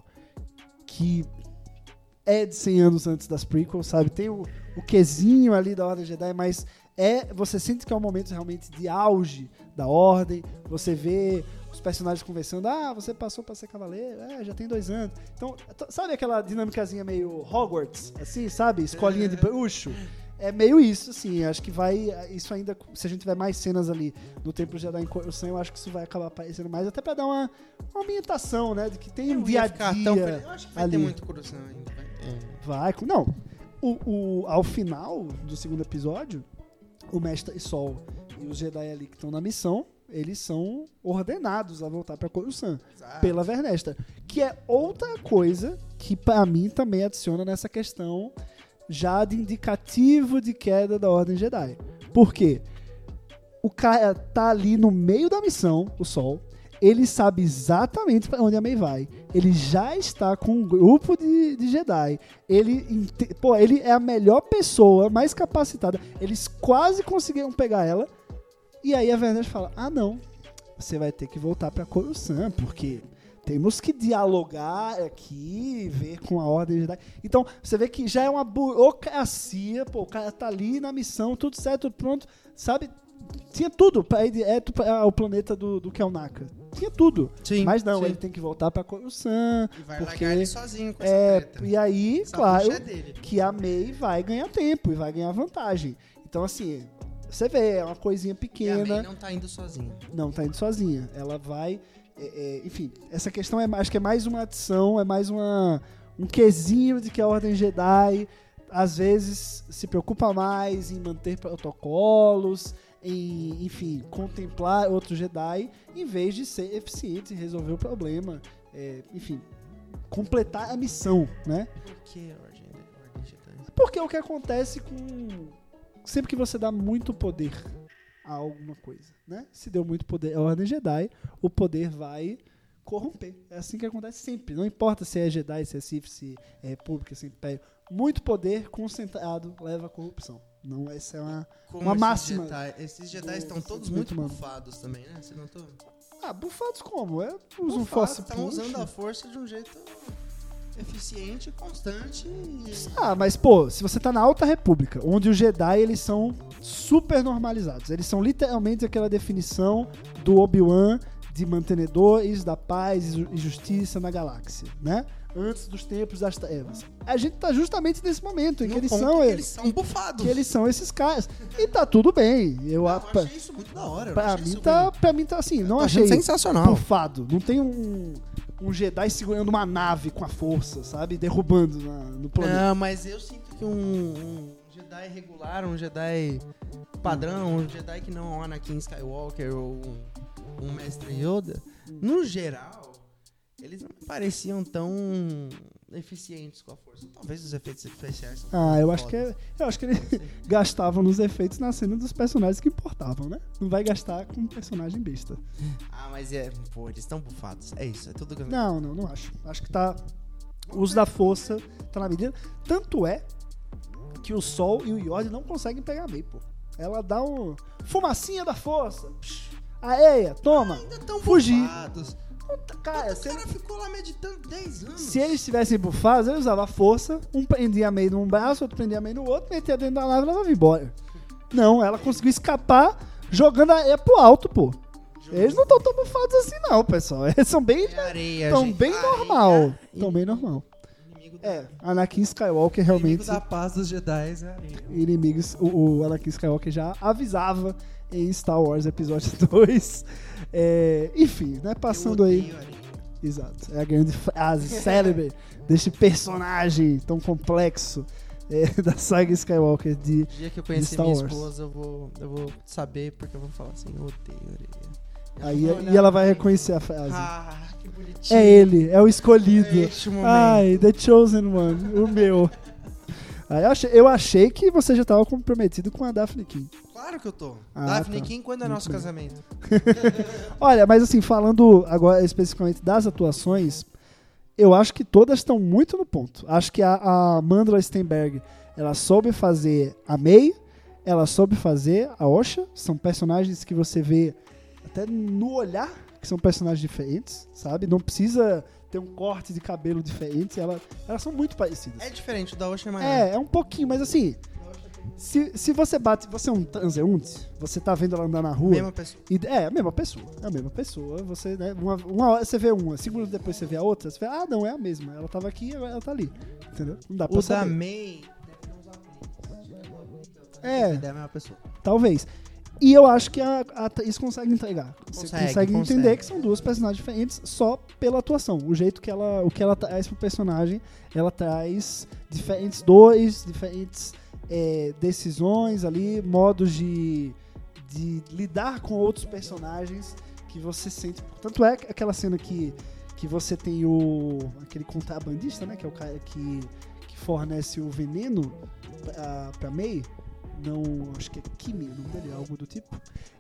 que é de cem anos antes das prequels, sabe? Tem o, o quesinho ali da Ordem Jedi, mas é, você sente que é um momento realmente de auge da Ordem. Você vê os personagens conversando, ah, você passou pra ser cavaleiro, é, já tem dois anos. Então, t- sabe aquela dinâmicazinha meio Hogwarts, assim, sabe? Escolinha de bruxo. É meio isso, assim, acho que vai, isso ainda, se a gente tiver mais cenas ali no Templo Jedi em Coruscant, eu acho que isso vai acabar aparecendo mais, até pra dar uma, uma ambientação, né, de que tem um Eu dia ia a ficar dia tão feliz. Eu acho que vai ali. ter muito Coruscant ainda. Vai. É. Vai, com- não, o, o, ao final do segundo episódio, o Mestre Sol e os Jedi ali que estão na missão, eles são ordenados a voltar pra Coruscant, Exato. pela Vernesta, que é outra coisa que pra mim também adiciona nessa questão já de indicativo de queda da Ordem Jedi. Por quê? O cara tá ali no meio da missão, o Sol, ele sabe exatamente para onde a Mei vai. Ele já está com um grupo de, de Jedi. Ele, ente- pô, ele é a melhor pessoa, mais capacitada. Eles quase conseguiram pegar ela. E aí a Vernesta fala, ah não, você vai ter que voltar para Coruscant, porque temos que dialogar aqui, ver com a Ordem Jedi. Então, você vê que já é uma burocracia, pô, o cara tá ali na missão, tudo certo, tudo pronto, sabe? Tinha tudo pra ir direto para o planeta do, do Kelnaka. Tinha tudo. Sim, Mas não, sim. ele tem que voltar pra Coruscant. E vai porque largar ele sozinho com essa é, treta. e aí, Essa claro, bucha é dele. que a Mei vai ganhar tempo e vai ganhar vantagem. Então, assim, você vê, é uma coisinha E a pequena. Mei não tá indo sozinha. Não tá indo sozinha. Ela vai. é, é, enfim, essa questão é, acho que é mais uma adição, é mais uma, um quesinho de que a Ordem Jedi às vezes se preocupa mais em manter protocolos, em, enfim, contemplar outros Jedi, em vez de ser eficiente e resolver o problema. É, enfim, completar a missão, né? Por que a Ordem Ordem Jedi? Porque é o que acontece com... Sempre que você dá muito poder a alguma coisa, né? Se deu muito poder à Ordem Jedi, o poder vai corromper. É assim que acontece sempre. Não importa se é Jedi, se é Sith, se é República, se é Império. Muito poder concentrado leva à corrupção. Não, essa é uma... Como Uma esses máxima Jedi, esses Jedi do estão todos sentimento muito humano. bufados também, né? Você notou? Ah, bufados como? É, usam Bufados, force estão punch. usando a força de um jeito eficiente, constante e... Ah, mas pô, se você tá na Alta República, onde os Jedi eles são super normalizados, eles são literalmente aquela definição do Obi-Wan de mantenedores da paz e justiça na galáxia, né? Antes dos tempos das trevas. A gente tá justamente nesse momento em que no eles ponto são que eles, eles são bufados. que eles são esses caras. E tá tudo bem. Eu, Não, a- eu achei isso muito da hora. eu pra achei mim isso tá, ruim. pra mim tá assim, não Tô achei achando sensacional. bufado. Não tem um um Jedi segurando uma nave com a força, sabe? Derrubando na- no planeta. Não, mas eu sinto que um, um Jedi regular, um Jedi padrão, um Jedi que não é um Anakin Skywalker ou um, um Mestre Yoda, no geral, eles não me pareciam tão eficientes com a força. Talvez os efeitos especiais. Ah, eu acho que é, eu acho que ele gastava nos efeitos na cena dos personagens que importavam, né? Não vai gastar com um personagem besta. Ah, mas é, pô, eles estão bufados. É isso, é tudo que eu... Não, não, não acho. Acho que tá o uso da força tá na medida. Tanto é que o Sol e o Yord não conseguem pegar a Mei, pô. Ela dá um fumacinha da força. Psh, aeia, toma. Ah, ainda tão fugir. bufados. Cara, o se, cara ficou lá meditando dez anos. se eles tivessem bufados, ele usava a força, um prendia a Mei num braço, outro prendia a Mei no outro, metia dentro da nave e ela vai embora. Não, ela conseguiu escapar jogando a areia pro alto, pô. Eles não estão tão bufados assim não, pessoal. Eles são bem, é areia, tão gente. bem Areia, normal. Tão bem inimigo- normal. inimigo da- É, Anakin Skywalker O realmente... inimigo da paz dos Jedi é areia. Inimigos, o, o Anakin Skywalker já avisava em Star Wars Episódio dois. É, enfim, né, passando Eu aí... odeio areia. Exato, é a grande frase célebre deste personagem tão complexo é, da saga Skywalker de... O dia que eu conhecer Star minha Wars. esposa, eu vou, eu vou saber, porque eu vou falar assim, eu odeio areia. Aí, Ela vai e olhar ela vai pra mim. reconhecer a frase. Ah, que bonitinho. É ele, é o escolhido. É este o momento. Ai, The Chosen One, o meu. Aí eu achei, eu achei que você já estava comprometido com a Daphne King. Claro que eu tô. Ah, Daphne tá. King, quando é Muito nosso bem. casamento? Olha, mas assim, falando agora especificamente das atuações, eu acho que todas estão muito no ponto. Acho que a, a Mandla Stenberg, ela soube fazer a Mei, ela soube fazer a Osha. São personagens que você vê até no olhar que são personagens diferentes, sabe? Não precisa ter um corte de cabelo diferente, ela, elas são muito parecidas. É diferente, o da Osha é maior. É, é um pouquinho, mas assim, se, se você bate, você é um transeunte, você tá vendo ela andar na rua, Mesma pessoa. e, é a mesma pessoa, é a mesma pessoa, você, né, uma, uma hora você vê uma, cinco minutos depois você vê a outra, você vê, ah, não, é a mesma, ela tava aqui, agora ela tá ali, entendeu? Não dá pra O da saber. May... É, É a mesma pessoa. talvez. E eu acho que a, a atriz consegue entregar. Você Consegue, consegue entender consegue. que são duas personagens diferentes só pela atuação. O jeito que ela, o que ela traz pro personagem, ela traz diferentes dores, diferentes é, decisões ali, modos de, de lidar com outros personagens que você sente. Tanto é que aquela cena que, que você tem o aquele contrabandista, né, que é o cara que, que fornece o veneno pra, pra May. Não, acho que é Kimi, o nome dele, algo do tipo.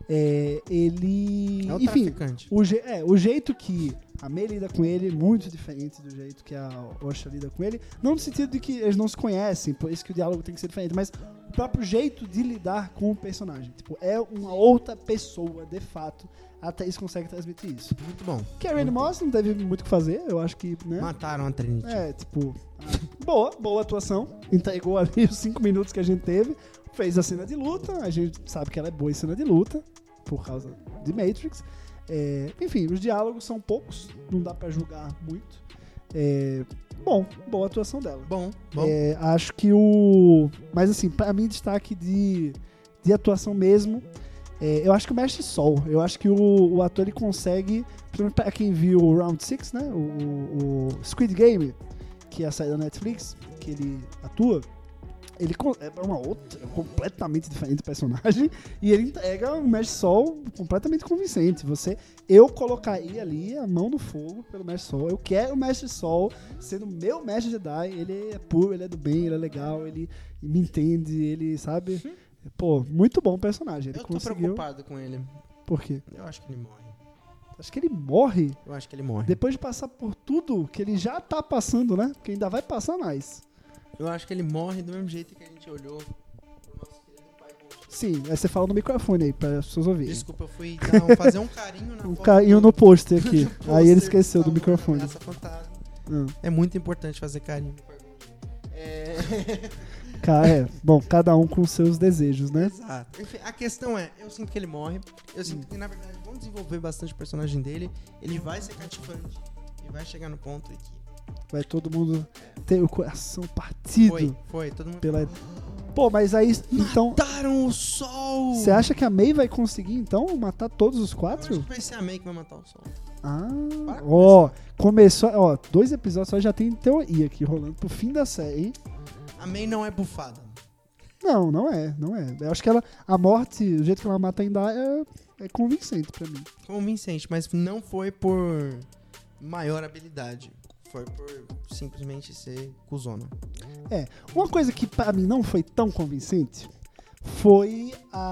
É, ele. É o enfim, traficante. o, je, é, o jeito que a May lida com ele é muito diferente do jeito que a Osha lida com ele. Não no sentido de que eles não se conhecem, por isso que o diálogo tem que ser diferente, mas o próprio jeito de lidar com o personagem. Tipo, é uma outra pessoa, de fato. A Thaís consegue transmitir isso. Muito bom. Karen Moss não teve muito o que fazer, eu acho que, né? Mataram a Trinity. É, tipo, ah, boa, boa atuação. Entregou ali os cinco minutos que a gente teve. Fez a cena de luta, a gente sabe que ela é boa em cena de luta, por causa de Matrix. É, enfim, os diálogos são poucos, não dá pra julgar muito. É, bom, boa atuação dela. Bom, bom. É, acho que o... Mas assim, pra mim, destaque de, de atuação mesmo, é, eu acho que o Mestre Sol. Eu acho que o, o ator ele consegue, principalmente pra quem viu o Round six, né, o, o Squid Game, que é a série da Netflix, que ele atua, ele é uma outra, completamente diferente personagem, e ele entrega um Mestre Sol completamente convincente. Você, eu colocaria ali a mão no fogo pelo Mestre Sol. Eu quero o Mestre Sol sendo meu Mestre Jedi. Ele é puro, ele é do bem, ele é legal, ele me entende, ele sabe. Pô, muito bom personagem. Ele Eu tô conseguiu. preocupado com ele. Por quê? Eu acho que ele morre. Acho que ele morre Eu acho que ele morre. depois de passar por tudo que ele já tá passando, né? Porque ainda vai passar mais. Eu acho que ele morre do mesmo jeito que a gente olhou pro nosso querido pai Concha. Sim, aí você fala no microfone aí para as pessoas ouvirem. Desculpa, eu fui dar um- fazer um carinho na Um foto carinho do- no pôster aqui. do pôster Aí ele que esqueceu do salva microfone. Essa fantasma. Ah. É muito importante fazer carinho no pai Concha. É... Ca- é, bom, cada um com seus desejos, né? Exato. Enfim, a questão é, eu sinto que ele morre. Eu sinto que, na verdade, vão desenvolver bastante o personagem dele. Ele vai ser cativante. E vai chegar no ponto em que... Vai todo mundo ter o coração partido Foi, foi. Todo mundo... pela. Pô, mas aí, então. Mataram o sol! Você acha que a May vai conseguir, então, matar todos os Eu acho quatro? que vai ser a May que vai matar o sol. Ah, Para ó, começou. Ó, dois episódios só já tem teoria aqui rolando pro fim da série, hein? A May não é bufada. Não, não é, não é. Eu acho que ela. A morte, o jeito que ela mata ainda é, é convincente pra mim. Convincente, mas não foi por maior habilidade. Foi por simplesmente ser cuzona. É, uma coisa que pra mim não foi tão convincente foi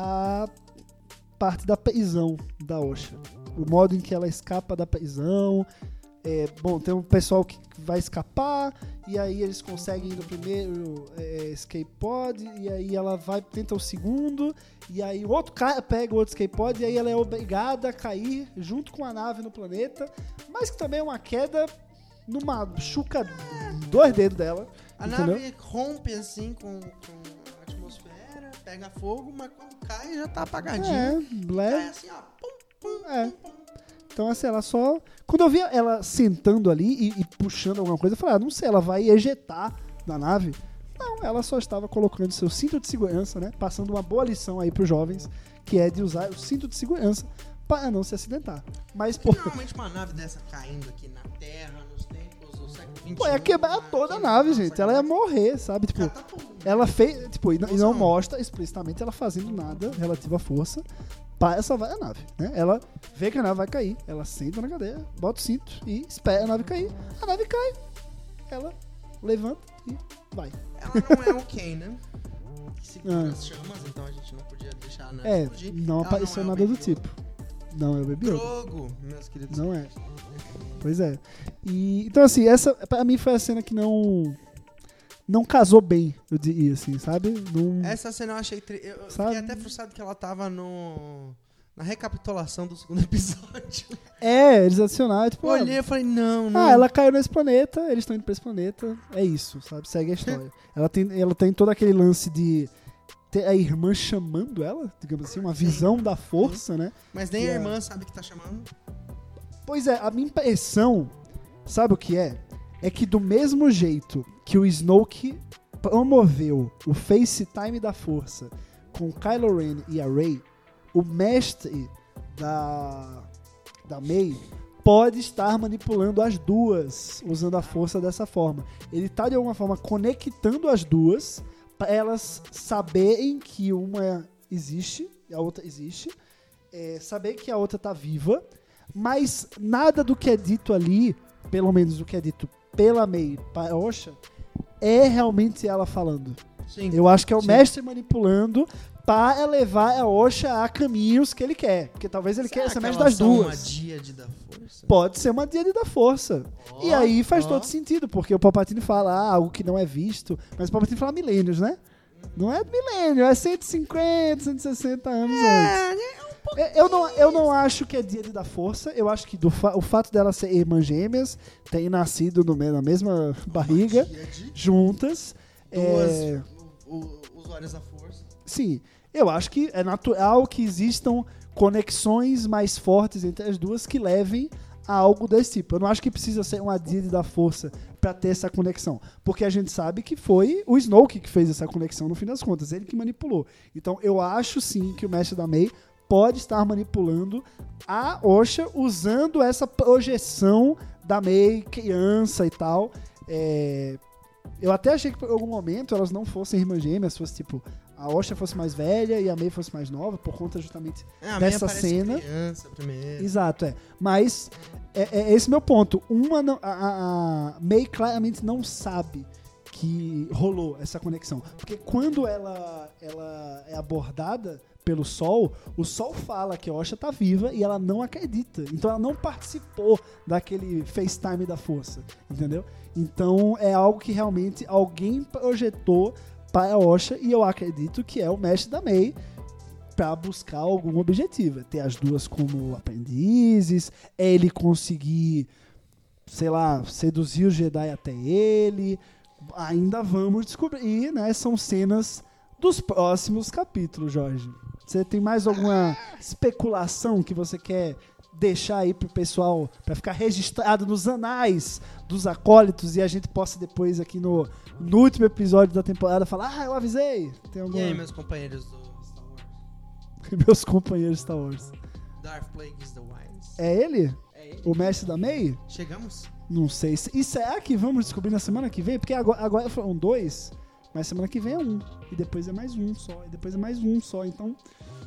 a parte da prisão da Osha. O modo em que ela escapa da prisão. É, bom, tem um pessoal que vai escapar e aí eles conseguem ir no primeiro é, escape pod e aí ela vai, tenta o segundo e aí o outro cara pega o outro escape pod e aí ela é obrigada a cair junto com a nave no planeta, mas que também é uma queda numa chuca dois dedos dela. A entendeu? nave rompe assim com, com a atmosfera, pega fogo, mas quando cai já tá apagadinho. É, leve. Cai assim, ó. Pum, pum, É. pum, pum. Então, assim, ela só... Quando eu vi ela sentando ali e, e puxando alguma coisa, eu falei, ah, não sei, ela vai ejetar da nave. Não, ela só estava colocando seu cinto de segurança, né? Passando uma boa lição aí pros jovens, que é de usar o cinto de segurança para não se acidentar. Mas, pô... Normalmente uma nave dessa caindo aqui na Terra, nos tempos do século vinte e um... Pô, ia quebrar toda a nave, gente. Ela ia morrer, sabe? Tipo, ela fez... Tipo, e não, e não mostra explicitamente ela fazendo nada relativo à força para salvar a nave, né? Ela vê que a nave vai cair, ela senta na cadeira, bota o cinto e espera a nave cair. A nave cai, ela levanta e vai. Ela não é o Kanan, que segura Ah. as chamas, então a gente não podia deixar a nave É, explodir. não Ela apareceu é o nada do Baby Yoda. tipo. Não é o Baby Yoda. Drogo, meus queridos. Não é. Pois é. E, então, assim, essa pra mim foi a cena que não... Não casou bem, eu diria, assim, sabe? Não... Essa cena eu achei... Tri... Eu eu Sabe? fiquei até frustrado que ela tava no... na recapitulação do segundo episódio. É, eles adicionaram, tipo... Eu olhei e falei, não, não. Ah, ela caiu nesse planeta, eles estão indo pra esse planeta, é isso, sabe? Segue a história. ela, tem, ela tem todo aquele lance de ter a irmã chamando ela, digamos assim, uma visão da força, né? Mas nem que a é- irmã sabe que tá chamando. Pois é, a minha impressão, sabe o que é? É que do mesmo jeito que o Snoke promoveu o FaceTime da força com Kylo Ren e a Rey, o mestre da, da May pode estar manipulando as duas, usando a força dessa forma. Ele está de alguma forma conectando as duas para elas saberem que uma existe e a outra existe, é, saber que a outra está viva, mas nada do que é dito ali, pelo menos o que é dito pela May para a Osha, é realmente ela falando. Sim. Eu acho que é o Sim. mestre manipulando para levar a Osha a caminhos que ele quer. Porque talvez ele queira ser mestre das duas. Uma díade da força? Pode ser uma díade da força. Ó, e aí faz ó. todo sentido, porque o Palpatine fala ah, algo que não é visto, mas o Palpatine fala milênios, né? Não é milênio, é cento e cinquenta, cento e sessenta anos antes. É, é um pouco. Eu- Eu não, eu não acho que é díade da força, eu acho que do fa- o fato dela ser irmãs gêmeas, terem nascido no me- na mesma barriga, Díade, juntas. duas é, u- u- usuárias da força. Sim, eu acho que é natural que existam conexões mais fortes entre as duas que levem a algo desse tipo. Eu não acho que precisa ser uma díade da força pra ter essa conexão, porque a gente sabe que foi o Snoke que fez essa conexão no fim das contas, ele que manipulou. Então eu acho sim que o mestre da May pode estar manipulando a Osha usando essa projeção da May criança e tal. É, eu até achei que por algum momento elas não fossem irmãs gêmeas, fosse tipo a Osha fosse mais velha e a May fosse mais nova, por conta justamente É, a dessa minha parece cena. criança primeiro. Exato, é. Mas é, é esse meu ponto. Uma não- a, a, a May claramente não sabe que rolou essa conexão. Porque quando ela, ela é abordada pelo Sol, o Sol fala que a Osha tá viva e ela não acredita. Então ela não participou daquele FaceTime da força, entendeu? Então é algo que realmente alguém projetou para a Osha e eu acredito que é o mestre da May para buscar algum objetivo. É ter as duas como aprendizes, é ele conseguir, sei lá, seduzir o Jedi até ele. Ainda vamos descobrir, né? São cenas dos próximos capítulos, Jorge. Você tem mais alguma especulação que você quer deixar aí pro pessoal, para ficar registrado nos anais dos acólitos e a gente possa depois aqui no, no último episódio da temporada falar, ah, eu avisei. Tem E alguma... aí, meus companheiros do Star Wars? Meus companheiros Star Wars. Darth Plagueis the Wise. É ele? É ele? O mestre da May? Chegamos? Não sei. E será que vamos descobrir na semana que vem? Porque agora, agora foram dois, mas semana que vem é um. E depois é mais um só. E depois é mais um só. Então,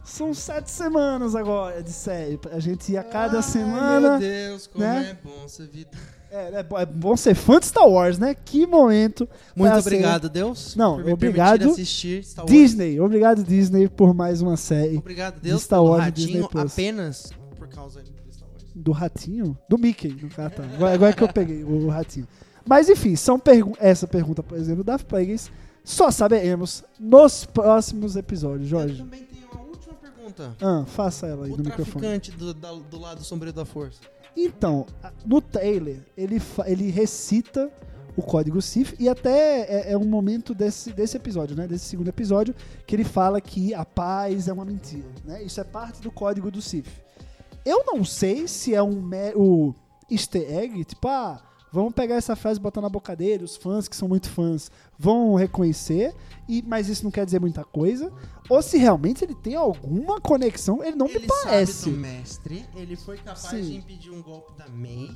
São sete semanas agora de série. A gente ia a cada Ai, semana. Meu Deus, como né? é bom essa vida. É, é, bom, é bom ser fã de Star Wars, né? Que momento. Muito pra obrigado, ser... Deus. Não, por me obrigado, permitir assistir Star Wars. Disney. Obrigado, Disney, por mais uma série. Obrigado, Deus, de Star pelo Wars e ratinho, Disney Plus. apenas por causa do Star Wars. Do ratinho? Do Mickey. No ah, tá. Agora, agora que eu peguei o, o ratinho. Mas enfim, são pergu- essa pergunta, por exemplo, da Plagueis, só saberemos nos próximos episódios, Jorge. Eu também tenho uma última pergunta. Ah, faça ela aí O no microfone. traficante do, da- do lado sombrio da força. Então, a- no trailer, ele, fa- ele recita o código Sith e até é, é um momento desse, desse episódio, né? Desse segundo episódio, que ele fala que a paz é uma mentira, né? Isso é parte do código do Sith. Eu não sei se é um me- o easter egg, tipo, ah, vamos pegar essa frase e botar na boca dele, os fãs que são muito fãs vão reconhecer, e, mas isso não quer dizer muita coisa, ou se realmente ele tem alguma conexão, ele não ele me parece. sabe do mestre, ele foi capaz Sim. de impedir um golpe da Mei,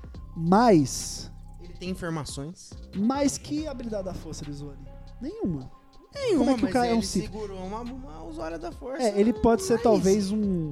Mas, ele tem informações. mas que habilidade da força ele usou ali? Nenhuma. Nenhuma, Como é que o mas cara é um ele Sith? segurou uma, uma usuária da força. É, ele pode ser Mas- talvez um,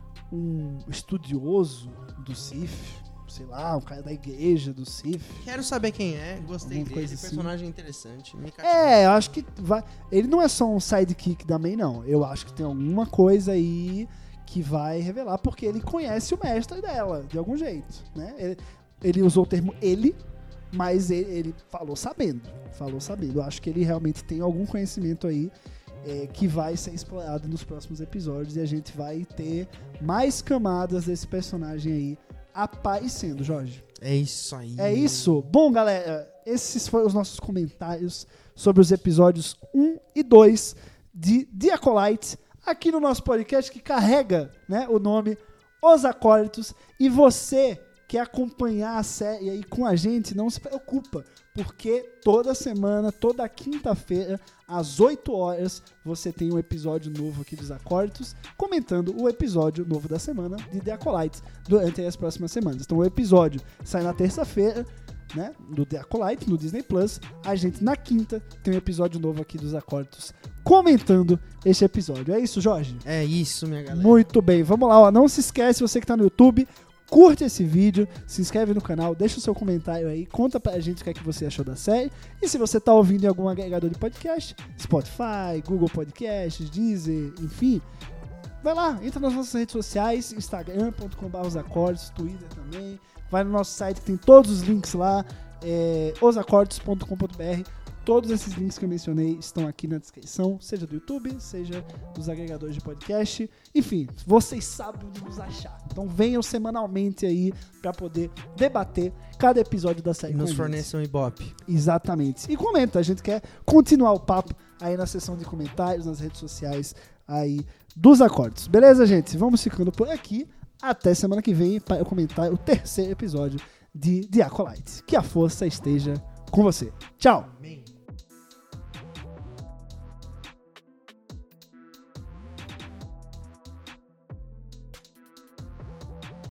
um estudioso do Sith, sei lá, um cara da igreja do Sith. Quero saber quem é, gostei Alguma dele, coisa assim. personagem interessante. Me cativou. É, eu acho que vai. Ele não é só um sidekick da Mei, não. Eu acho que tem alguma coisa aí que vai revelar, porque ele conhece o mestre dela, de algum jeito, né? Ele, ele usou o termo ele, mas ele, ele falou sabendo. Falou sabendo. Eu acho que ele realmente tem algum conhecimento aí é, que vai ser explorado nos próximos episódios e a gente vai ter mais camadas desse personagem aí aparecendo, Jorge. É isso aí. É isso. Bom, galera, esses foram os nossos comentários sobre os episódios um e dois de The Acolyte, aqui no nosso podcast que carrega, né, o nome Os Acólitos. E você quer acompanhar a série aí com a gente, não se preocupa, porque toda semana, toda quinta-feira, às oito horas, você tem um episódio novo aqui dos Acólitos, comentando o episódio novo da semana de The Acolyte durante as próximas semanas. Então o episódio sai na terça-feira, né, do The Acolyte, no Disney Plus. A gente, na quinta, tem um episódio novo aqui dos Acólitos comentando este episódio. É isso, Jorge? É isso, minha galera. Muito bem, vamos lá, ó. Não se esquece, você que tá no YouTube, curte esse vídeo, se inscreve no canal, deixa o seu comentário aí, conta pra gente o que é que você achou da série. E se você tá ouvindo em algum agregador de podcast, Spotify, Google Podcasts, Deezer, enfim, vai lá, entra nas nossas redes sociais, instagram ponto com barra os acordes, Twitter também, vai no nosso site que tem todos os links lá, é, os acordes ponto com ponto b r. Todos esses links que eu mencionei estão aqui na descrição, seja do YouTube, seja dos agregadores de podcast. Enfim, vocês sabem onde nos achar. Então venham semanalmente aí para poder debater cada episódio da série. E nos com a gente. forneçam Ibope. Exatamente. E comenta, a gente quer continuar o papo aí na seção de comentários, nas redes sociais aí dos acordes. Beleza, gente? Vamos ficando por aqui. Até semana que vem para eu comentar o terceiro episódio de The Acolyte. Que a força esteja com você. Tchau! Amém.